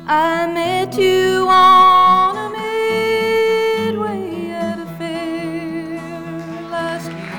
I met you on a midway at a fair last year.